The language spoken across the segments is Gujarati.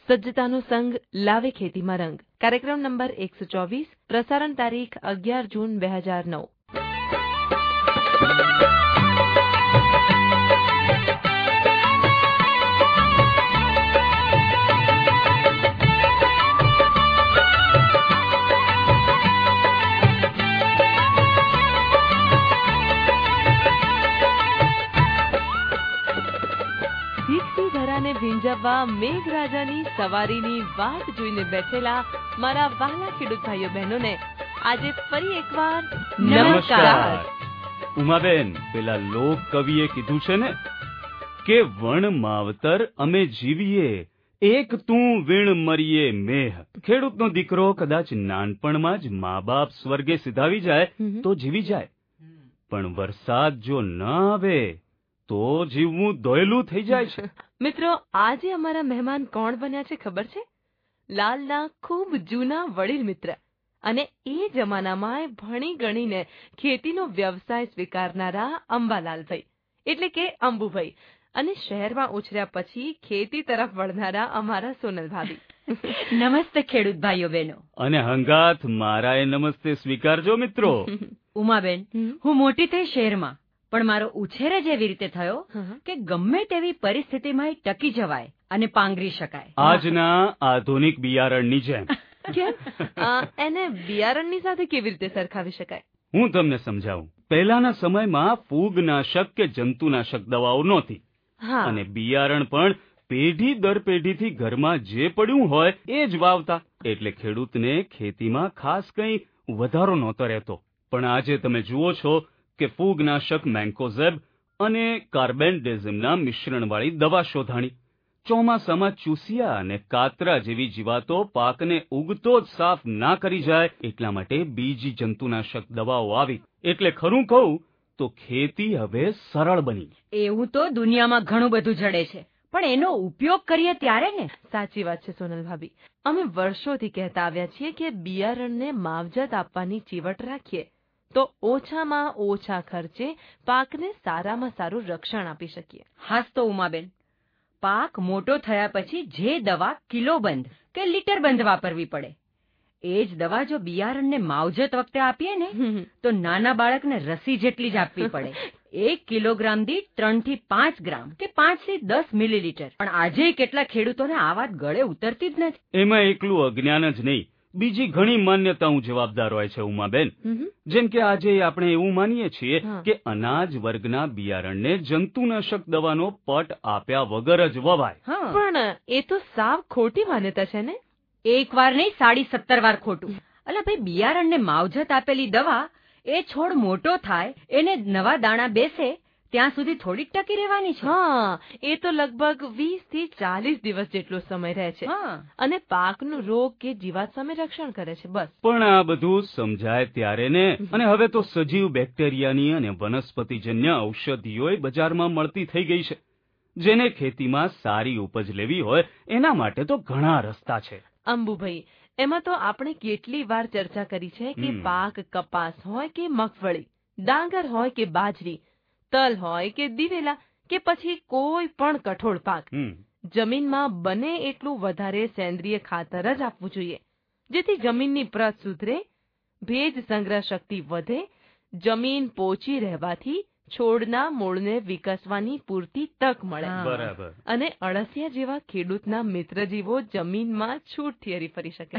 સજ્જતાનો સંગ લાવે ખેતીમાં રંગ. કાર્યક્રમ નંબર 124, પ્રસારણ તારીખ 11 જૂન 2009. ભીંજાવવા મેઘરાજાની સવારીની વાત જોઈને બેઠેલા મારા વહાલા ખેડૂત ભાઈઓ બહેનોને આજે ફરી એકવાર નમસ્કાર. ઉમાબેન, પેલા લોક કવિએ કીધું છે ને કે વણ માવતર અમે જીવીએ, એક તું વીણ મરીએ મેહ. ખેડૂતનો દીકરો કદાચ નાનપણમાં જ મા બાપ સ્વર્ગે સિધાવી જાય તો જીવી જાય, પણ વરસાદ જો ન આવે તો જીવવું દોયલું થઈ જાય છે. મિત્રો, આજે અમારા મહેમાન કોણ બન્યા છે ખબર છે? લાલના ખૂબ જૂના વડીલ મિત્ર અને એ જમાનામાં ભણી ગણીને ખેતીનો વ્યવસાય સ્વીકારનારા અંબાલાલભાઈ એટલે કે અંબુભાઈ, અને શહેરમાં ઉછર્યા પછી ખેતી તરફ વળનારા અમારા સોનલ ભાભી. નમસ્તે ખેડૂત ભાઈઓ બહેનો. અને હંગાથ મારાએ નમસ્તે સ્વીકારજો મિત્રો. ઉમાબેન, હું મોટી થઈ શહેરમાં, પણ મારો ઉછેર જ એવી રીતે થયો કે ગમે તેવી પરિસ્થિતિમાં ટકી જવાય અને પાંગરી શકાય. આજના આધુનિક બિયારણની જેમ. કેમ? એને બિયારણની સાથે કેવી રીતે સરખાવી શકાય? હું તમને સમજાવું. પહેલાના સમયમાં ફૂગનાશક કે જંતુનાશક દવાઓ નહોતી, અને બિયારણ પણ પેઢી દર પેઢીથી ઘરમાં જે પડ્યું હોય એ જ વાવતા, એટલે ખેડૂતને ખેતીમાં ખાસ કંઈ વધારો નહોતો રહેતો. પણ આજે તમે જુઓ છો કે ફૂગનાશક મેન્કોઝેબ અને કાર્બેન્ડેઝિમના મિશ્રણવાળી દવા શોધાણી. ચોમાસામાં ચૂસિયા અને કાતરા જેવી જીવાતો પાકને ઉગતો જ સાફ ના કરી જાય એટલા માટે બીજી જંતુનાશક દવાઓ આવી. એટલે ખરું કહું તો ખેતી હવે સરળ બની. એવું તો દુનિયામાં ઘણું બધું જડે છે, પણ એનો ઉપયોગ કરીએ ત્યારે ને. સાચી વાત છે સોનલ ભાભી. અમે વર્ષોથી કહેતા આવ્યા છીએ કે બિયારણને માવજત આપવાની ચીવટ રાખીએ તો ઓછામાં ઓછા ખર્ચે પાકને સારામાં સારું રક્ષણ આપી શકીએ. હાસ તો ઉમાબેન, પાક મોટો થયા પછી જે દવા કિલોબંધ કે લીટરબંધ વાપરવી પડે, એ જ દવા જો બિયારણને માવજત વખતે આપીએ ને તો નાના બાળકને રસી જેટલી જ આપવી પડે. 1 કિલોગ્રામ દીઠ 3 થી 5 ગ્રામ કે 5 થી 10 મિલીલીટર. પણ આજે કેટલા ખેડૂતોને આ વાત ગળે ઉતરતી જ નથી. એમાં એકલું અજ્ઞાન જ નહીં, બીજી ઘણી માન્યતાઓ જવાબદાર હોય છે ઉમાબેન. જેમ કે આજે આપણે એવું માનીએ છીએ કે અનાજ વર્ગના બિયારણને જંતુનાશક દવાનો પટ આપ્યા વગર જ વવાય. પણ એ તો સાવ ખોટી માન્યતા છે ને. એક વાર નહીં, 17.5 વાર ખોટું. અલા ભાઈ, બિયારણને માવજત આપેલી દવા એ છોડ મોટો થાય, એને નવા દાણા બેસે ત્યાં સુધી થોડીક ટકી રહેવાની છે. એ તો લગભગ 20 થી 40 દિવસ જેટલો સમય રહે છે, અને પાકનું રોગ કે જીવાત સામે રક્ષણ કરે છે, બસ. પણ આ બધું સમજાય ત્યારે ને. અને હવે તો સજીવ બેક્ટેરિયાની અને વનસ્પતિજન્ય ઔષધિઓ બજારમાં મળતી થઈ ગઈ છે, જેને ખેતીમાં સારી ઉપજ લેવી હોય એના માટે તો ઘણા રસ્તા છે. અંબુભાઈ, એમાં તો આપણે કેટલી વાર ચર્ચા કરી છે કે પાક કપાસ હોય કે મગફળી, ડાંગર હોય કે બાજરી, તલ હોય કે દિવેલા કે પછી કોઈ પણ કઠોળ પાક, જમીનમાં બને એટલું વધારે સેન્દ્રિય ખાતર જ આપવું જોઈએ, જેથી જમીનની પ્રત સુધરે, ભેજ સંગ્રહ શક્તિ વધે, જમીન પોચી રહેવાથી છોડના મૂળને વિકસવાની પૂરતી તક મળે. બરાબર. અને અળસિયા જેવા ખેડૂતના મિત્ર જીવો જમીનમાં છૂટથી હરી ફરી શકે.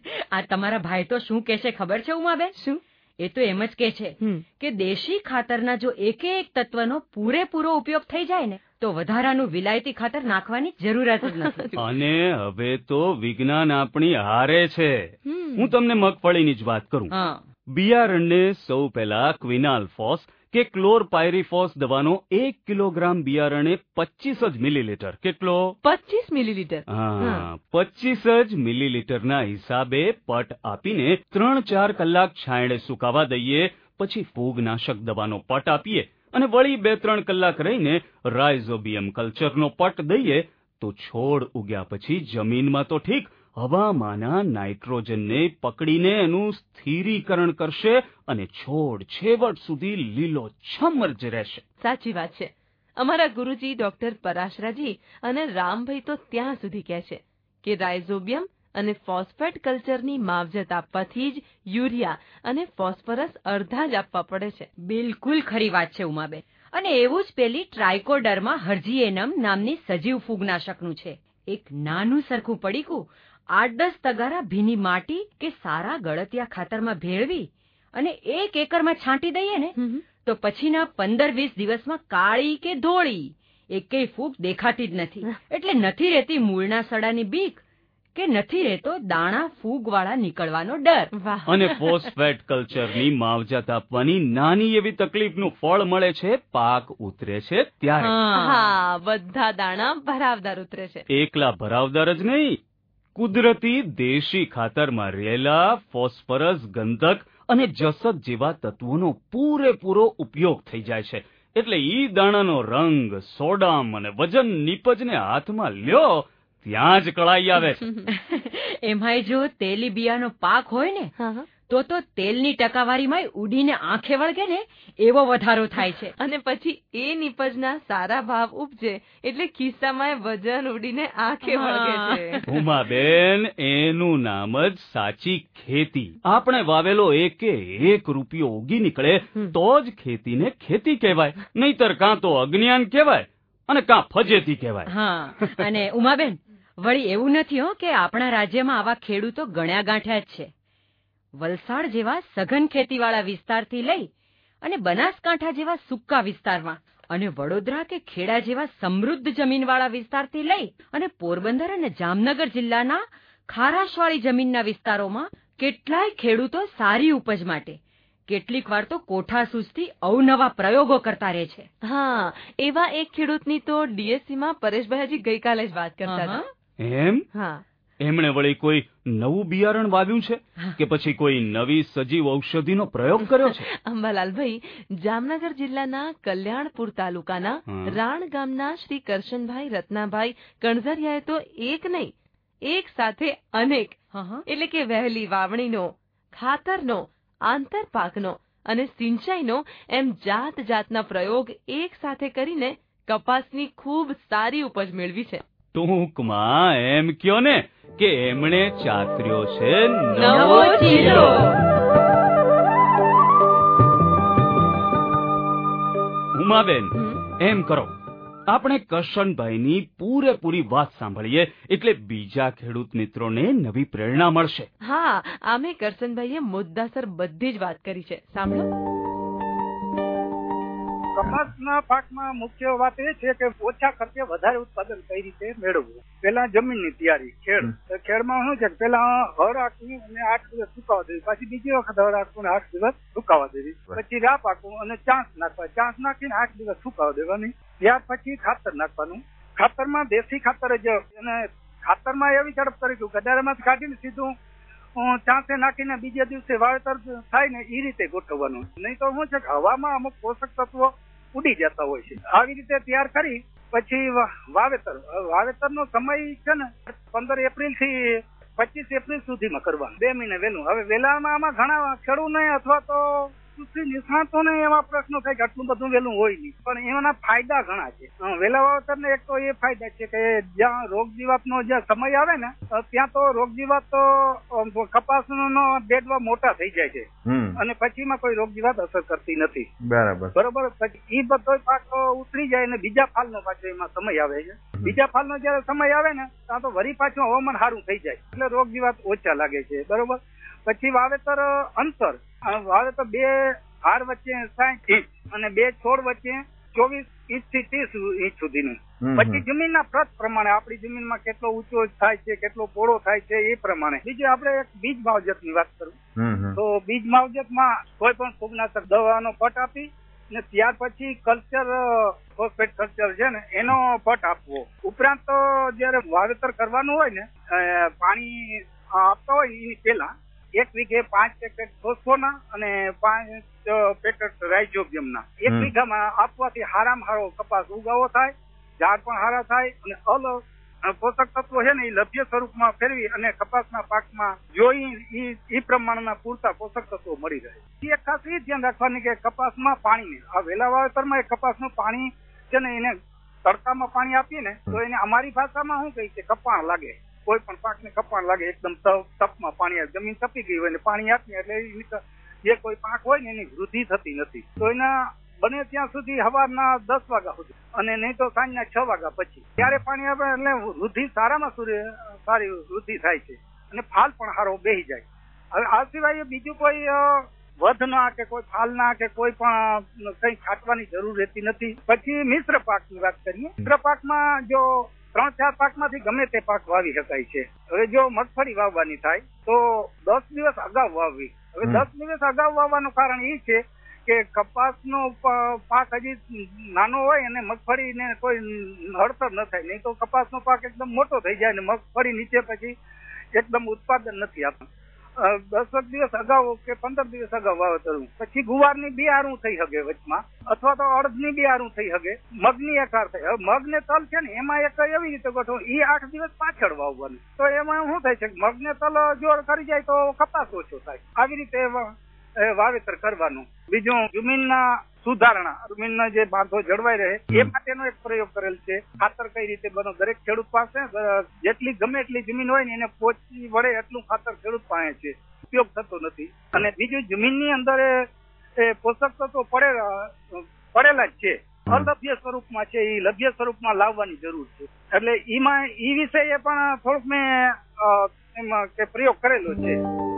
આ તમારા ભાઈ તો શું કહે છે ખબર છે ઉમાબેન? શું? એ તો એમ જ કહે છે કે દેશી ખાતરના જો એક તત્વનો પૂરેપૂરો ઉપયોગ થઈ જાય ને તો વધારાનું વિલાયતી ખાતર નાખવાની જરૂરત જ નથી. અને હવે તો વિજ્ઞાન આપણી હારે છે. હું તમને મગફળીની જ વાત કરું. બિયારણને સૌ પહેલા ક્વિનાલ્ફોસ કે ક્લોરપાયરીફોસ દવાનો 1 કિલોગ્રામ બિયારણે 25 જ મિલીલીટર. કેટલો? 25 મિલીલીટર. 25 જ મિલીલીટરના હિસાબે પટ આપીને 3-4 કલાક છાંયડે સુકાવા દઈએ, પછી ફૂગનાશક દવાનો પટ આપીએ અને વળી 2-3 કલાક રહીને રાઇઝોબિયમ કલ્ચરનો પટ દઈએ તો છોડ ઉગ્યા પછી જમીનમાં તો ઠીક, હવામાંના નાઇટ્રોજનને પકડીને એનું સ્થિરીકરણ કરશે અને છોડ છેવટ સુધી લીલોછમ જ રહેશે. સાચી વાત છે. અમારા ગુરુજી ડોક્ટર પરાશરાજી અને રામભાઈ તો ત્યાં સુધી કહે છે કે રાઇઝોબિયમ અને ફોસ્ફેટ કલ્ચરની માવજત આપવાથી જ યુરિયા અને ફોસ્ફરસ અડધા જ આપવા પડે છે. બિલકુલ ખરી વાત છે ઉમાબેન. અને એવું જ પેલી ટ્રાઇકોડર્મા હર્જિએનમ નામની સજીવ ફૂગનાશકનું છે. એક નાનું સરખું પડીકું 8-10 તગારા ભીની માટી કે સારા ગળતિયા ખાતરમાં ભેળવી અને 1 એકરમાં છાંટી દઈએ ને તો પછીના 15-20 દિવસમાં કાળી કે ધોળી એકેય ફૂગ દેખાતી જ નથી. એટલે નથી રહેતી મૂળના સડાની બીક કે નથી રહેતો દાણા ફૂગવાળા નીકળવાનો ડર. અને ફોસ્ફેટ કલ્ચરની માવજત આપવાની નાની એવી તકલીફનું ફળ મળે છે, પાક ઉતરે છે ત્યારે. હા, બધા દાણા ભરાવદાર ઉતરે છે. એકલા ભરાવદાર જ નહીં, કુદરતી દેશી ખાતરમાં રહેલા ફોસ્ફરસ, ગંધક અને જસત જેવા તત્વોનો પૂરેપૂરો ઉપયોગ થઈ જાય છે. એટલે ઈ દાણાનો રંગ, સોડામ અને વજન નીપજને હાથમાં લ્યો ત્યાં જ કળાઈ આવે છે. એમાંય જો તેલીબિયાનો પાક હોય ને તો તેલની ટકાવારીમાં ઉડીને આંખે વળગે ને એવો વધારો થાય છે. અને પછી એ નીપજના સારા ભાવ ઉપજે એટલે ખિસ્સામાં વજન ઉડીને આંખે વળગે છે. ઉમાબેન, એનું નામ જ સાચી ખેતી. આપણે વાવેલો એક રૂપિયો ઉગી નીકળે તો જ ખેતીને ખેતી કહેવાય, નહીતર કાં તો અજ્ઞાન કહેવાય અને કાં ફજેતી કહેવાય. હા, અને ઉમાબેન વળી એવું નથી કે આપણા રાજ્યમાં આવા ખેડૂતો ગણ્યા ગાંઠ્યા જ છે. વલસાડ જેવા સઘન ખેતીવાળા વિસ્તારથી લઈ અને બનાસકાંઠા જેવા સૂકા વિસ્તારમાં અને વડોદરા કે ખેડા જેવા સમૃદ્ધ જમીનવાળા વિસ્તારથી લઈ અને પોરબંદર અને જામનગર જિલ્લાના ખારાશવાળી જમીનના વિસ્તારોમાં કેટલાય ખેડૂતો સારી ઉપજ માટે કેટલીક વાર તો કોઠાસૂઝથી અવનવા પ્રયોગો કરતા રહે છે. હા, એવા એક ખેડૂતની તો ડીએસસીમાં પરેશભાઈ હજી ગઈકાલે જ વાત કરતા હતા. એમ? હા. એમણે વળી કોઈ નવું બિયારણ વાવ્યું છે કે પછી કોઈ નવી સજીવ ઔષધિનો પ્રયોગ કર્યો છે? અંબાલાલભાઈ, જામનગર જિલ્લાના કલ્યાણપુર તાલુકાના રાણ ગામના શ્રી કરશનભાઈ રત્નાભાઈ કણઝરિયાએ તો એક નહીં, એક સાથે અનેક એટલે કે વહેલી વાવણીનો, ખાતરનો, આંતરપાકનો અને સિંચાઈનો એમ જાત જાતના પ્રયોગ એક સાથે કરીને કપાસની ખૂબ સારી ઉપજ મેળવી છે. ટૂંકમાં એમ કયો ને કે એમણે ચાતર્યો છે નવો ચીલો. ઉમાબેન, એમ કરો, આપણે કરશનભાઈની પૂરેપૂરી વાત સાંભળીએ એટલે બીજા ખેડૂત મિત્રોને નવી પ્રેરણા મળશે. હા, આમે કરશનભાઈએ મુદ્દાસર બધી જ વાત કરી છે. સાંભળો. કપાસના પાકમાં મુખ્ય વાત એ છે કે ઓછા ખર્ચે વધારે ઉત્પાદન કઈ રીતે મેળવવું. પેલા જમીનની તૈયારી, ખેડમાં શું છે, પેલા હળ આખવું અને 8 દિવસ સુકાવા દેવી, પછી બીજી વખત હળ આખવું અને 8 દિવસ સુકાવા દેવી, પછી રાપ આખવું અને ચાંસ નાખવા, ચાંસ નાખીને 8 દિવસ સુકાવા દેવાની. ત્યાર પછી ખાતર નાખવાનું. ખાતરમાં દેશી ખાતર જ, અને ખાતરમાં એવી ઝડપ કરી કે ગડારામાંથી કાઢીને સીધું ચાંસે નાખીને બીજા દિવસે વાવેતર થાય ને એ રીતે ગોઠવવાનું. નહીં તો શું છે કે હવામાં અમુક પોષક તત્વો ઉડી જતા હોય છે. આવી રીતે તૈયાર કરી પછી વાવેતરનો સમય છે ને 15 એપ્રિલ થી 25 એપ્રિલ સુધીમાં કરવાનું, 2 મહિને વહેલું. હવે વહેલામાં આમાં ઘણા ખેડૂતોને અથવા તો કૃષિ નિષ્ણાતોને એવા પ્રશ્નો થાય કે આટલું બધું વહેલું હોય નહીં, પણ એના ફાયદા ઘણા છે. વહેલા વાવેતરને એક તો એ ફાયદા છે કે જ્યાં રોગ જીવાતનો જે સમય આવે ને ત્યાં તો રોગ જીવાત તો કપાસનો ડેડવા મોટા થઈ જાય છે અને પછીમાં કોઈ રોગ જીવાત અસર કરતી નથી. બરોબર. પછી એ બધો પાક ઉતરી જાય અને બીજા ફાલનો પાછો એમાં સમય આવે છે. બીજા ફાલનો જયારે સમય આવે ને ત્યાં તો વરી પાછું હવામાન સારું થઈ જાય એટલે રોગ જીવાત ઓછા લાગે છે. બરોબર. પછી વાવેતર અંતર, વાવેતર 2 હાર વચ્ચે 60 ઇંચ અને 2 છોડ વચ્ચે 24 ઇંચ થી 30 ઇંચ સુધીનું. પછી જમીનના પ્રત પ્રમાણે આપણી જમીનમાં કેટલો ઊંચો થાય છે, કેટલો પહોળો થાય છે એ પ્રમાણે. બીજું આપણે એક બીજ માવજતની વાત કરું તો બીજ માવજતમાં કોઈ પણ ફૂગનાશક દવાનો પટ આપી ને ત્યાર પછી કલ્ચર, ફોસ્ફેટ કલ્ચર છે ને એનો પટ આપવો. ઉપરાંત જયારે વાવેતર કરવાનું હોય ને પાણી આપતા હોય એ પેલા 1 વીઘે 5 પેકેટ ફોસ્ફોના અને 5 પેકેટ રાઇઝોબિયમના 1 વીઘામાં આપવાથી હારામાં હારો કપાસ ઉગાવો થાય, ઝાડ પણ હારા થાય અને પોષક તત્વો છે ને એ લભ્ય સ્વરૂપમાં ફેરવી અને કપાસના પાકમાં જોઈ એ પ્રમાણના પૂરતા પોષક તત્વો મળી રહે. એક ખાસ એ ધ્યાન રાખવાની કે કપાસમાં પાણીને, આ વહેલા વાવેતરમાં એ કપાસનું પાણી છે ને એને તડકામાં પાણી આપીએ ને તો એને અમારી ભાષામાં શું કહે છે કપાણ લાગે. કોઈ પણ પાકને કપાણ લાગે એકદમ તપમાં પાણી આવે, જમીન તપી ગઈ હોય ને પાણી આપીએ એટલે જે કોઈ પાક હોય ને એની વૃદ્ધિ થતી નથી. તો એના બને ત્યાં સુધી સવારના 10 વાગ્યા સુધી અને નહીં તો સાંજના 6 વાગ્યા પછી ત્યારે પાણી આપે એટલે વૃદ્ધિ સારામાં સારી વૃદ્ધિ થાય છે અને ફાલ પણ સારો બેસી જાય. હવે આ સિવાય બીજું કોઈ વધના કે કોઈ ફાલના કે કોઈ પણ કઈ છાંટવાની જરૂર રહેતી નથી. પછી મિશ્ર પાકની વાત કરીએ. મિશ્ર પાકમાં જો 3-4 પાકમાંથી ગમે તે પાક વાવી શકાય છે. હવે જો મગફળી વાવવાની થાય તો 10 દિવસ અગાઉ વાવવી. હવે 10 દિવસ અગાઉ વાવવાનું કારણ એ છે કે કપાસનો પાક હજી નાનો હોય અને મગફળીને કોઈ નડતર ન થાય, નહીં તો કપાસનો પાક એકદમ મોટો થઈ જાય અને મગફળી નીચે પછી એકદમ ઉત્પાદન નથી આપતું. 10 દિવસ અગાઉ કે 15 દિવસ અગાઉ વાવેતર. પછી ગુવારની બિયારું થઈ શકે વચમાં, અથવા તો અડદની બિયારું થઈ શકે, મગની એકાર થઈ. હવે મગ ને તલ છે ને એમાં એક એવી રીતે ગોઠવો, એ 8 દિવસ પાછળ વાવવાનું. તો એમાં શું થાય છે, મગને તલ જોર કરી જાય તો કપાસ ઓછો થાય. આવી રીતે વાવેતર કરવાનું. બીજું જમીનના સુધારણા, જમીનના જે બાંધો જળવાઈ રહે એ માટેનો એક પ્રયોગ કરેલ છે. ખાતર કઈ રીતે બનો, દરેક ખેડૂત પાસે જેટલી ગમે એટલી જમીન હોય ને એને પોચી વળે એટલું ખાતર ખેડૂત પાસે છે, ઉપયોગ થતો નથી. અને બીજું જમીનની અંદર એ પોષક તત્વો પડેલા જ છે, અલભ્ય સ્વરૂપમાં છે, એ લભ્ય સ્વરૂપમાં લાવવાની જરૂર છે. એટલે એમાં એ વિષય પણ થોડુંક મેં એમાં પ્રયોગ કરેલો છે.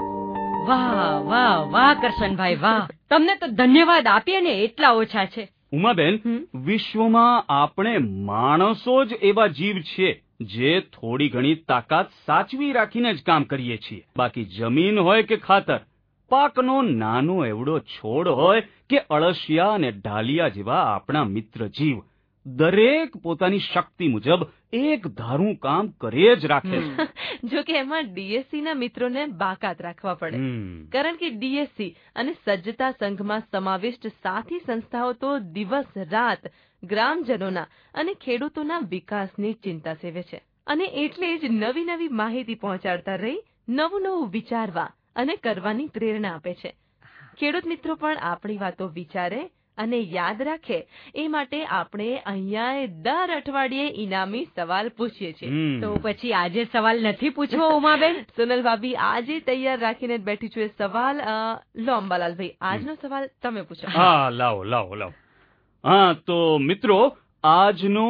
વાહ વાહ વાહ કરશનભાઈ, વાહ! તમને તો ધન્યવાદ આપીએ ને એટલા ઓછા છે. ઉમાબેન, વિશ્વમાં આપણે માણસો જ એવા જીવ છીએ જે થોડી ઘણી તાકાત સાચવી રાખીને જ કામ કરીએ છીએ. બાકી જમીન હોય કે ખાતર, પાકનો નાનો એવડો છોડ હોય કે અળસિયા અને ઢાલિયા જેવા આપણા મિત્ર જીવ, દરેક પોતાની શક્તિ મુજબ એક ધારું કામ કરે જ રાખે છે. જો કે એમાં ડીએસસી ના મિત્રોને બાકાત રાખવા પડે, કારણ કે ડીએસસી અને સજ્જતા સંઘમાં સમાવિષ્ટ સાથી સંસ્થાઓ તો દિવસ રાત ગ્રામજનોના અને ખેડૂતોના વિકાસની ચિંતા સેવે છે. અને એટલે જ નવી નવી માહિતી પહોંચાડતા રહી નવું નવું વિચારવા અને કરવાની પ્રેરણા આપે છે. ખેડૂત મિત્રો પણ આપણી વાતો વિચારે અને યાદ રાખે એ માટે આપણે અહીંયા દર અઠવાડિયે ઇનામી સવાલ પૂછીએ છીએ. તો પછી આજે સવાલ નથી પૂછવો ઉમાબેન? સોનલ ભાભી આજે તૈયાર રાખીને બેઠી છું એ સવાલ. લો અંબાલાલભાઈ, આજનો સવાલ તમે પૂછો. હા, લાવો. હા, તો મિત્રો, આજનો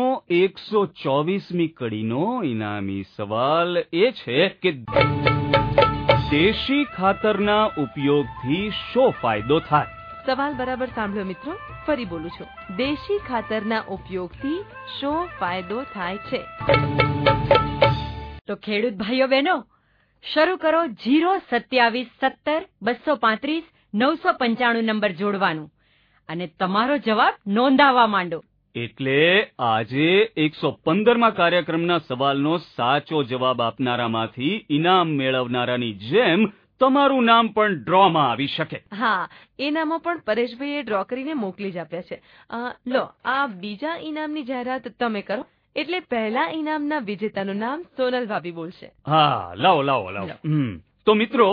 124મી કડીનો ઇનામી સવાલ એ છે કે દેશી ખાતરના ઉપયોગથી શો ફાયદો થાય? સવાલ બરાબર સાંભળ્યો મિત્રો, ફરી બોલું છું. દેશી ખાતરના ઉપયોગથી શો ફાયદો થાય છે? તો ખેડૂત ભાઈઓ બહેનો, શરૂ કરો 02717-235-995 નંબર જોડવાનું અને તમારો જવાબ નોંધાવવા માંડો. એટલે આજે 115મા કાર્યક્રમના સવાલનો સાચો જવાબ આપનારામાંથી ઇનામ મેળવનારાની જેમ તમારું નામ પણ ડ્રોમાં આવી શકે. હા, એ નામો પણ પરેશભાઈએ ડ્રો કરીને મોકલી જ આપ્યા છે. લો, આ બીજા ઇનામની જાહેરાત તમે કરો, એટલે પહેલા ઇનામના વિજેતાનું નામ સોનલ ભાભી બોલશે. હા, લાવો. તો મિત્રો,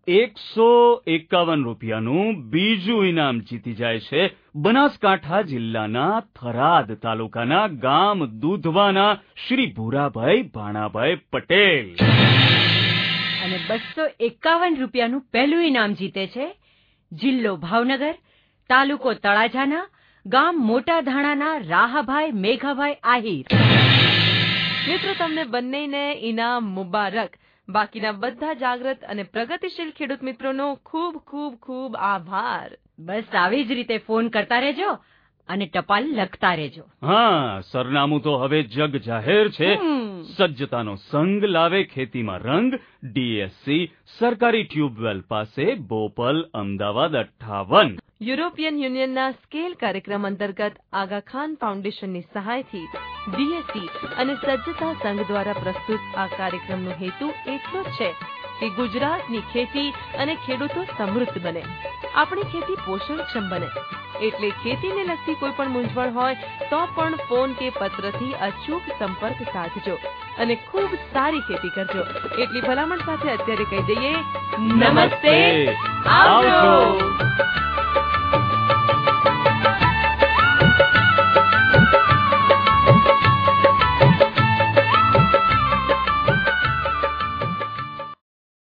151 રૂપિયાનું બીજું ઇનામ જીતી જાય છે બનાસકાંઠા જિલ્લાના થરાદ તાલુકાના ગામ દૂધવાના શ્રી ભૂરાભાઈ ભાણાભાઈ પટેલ. અને 251 રૂપિયાનું પહેલું ઇનામ જીતે છે જિલ્લો ભાવનગર, તાલુકો તળાજાના ગામ મોટા ધાણાના રાહાભાઈ મેઘાભાઈ આહિર. મિત્રો, તમને બંનેને ઇનામ મુબારક. બાકીના બધા જાગૃત અને પ્રગતિશીલ ખેડૂત મિત્રોનો ખૂબ ખૂબ ખૂબ આભાર. બસ આવી જ રીતે ફોન કરતા રહેજો અને ટપાલ લખતા રહેજો. હા, સરનામું તો હવે જગ જાહેર છે. સજ્જતાનો સંગ લાવે ખેતીમાં રંગ, ડીએસસી, સરકારી ટ્યુબવેલ પાસે, બોપલ, અમદાવાદ 58. યુરોપિયન યુનિયનના સ્કેલ કાર્યક્રમ અંતર્ગત આગા ખાન ફાઉન્ડેશનની સહાયથી ડીએસસી અને સજ્જતા સંઘ દ્વારા પ્રસ્તુત આ કાર્યક્રમનો હેતુ એટલો જ છે કે ગુજરાતની ખેતી અને ખેડૂતો સમૃદ્ધ બને, આપણી ખેતી પોષણક્ષમ બને. એટલે ખેતીને લગતી કોઈ પણ મૂંઝવણ હોય તો પણ ફોન કે પત્રથી અચૂક સંપર્ક સાધજો અને ખૂબ સારી ખેતી કરજો. એટલી ભલામણ સાથે અત્યારે કહી દઈએ નમસ્તે, આવજો.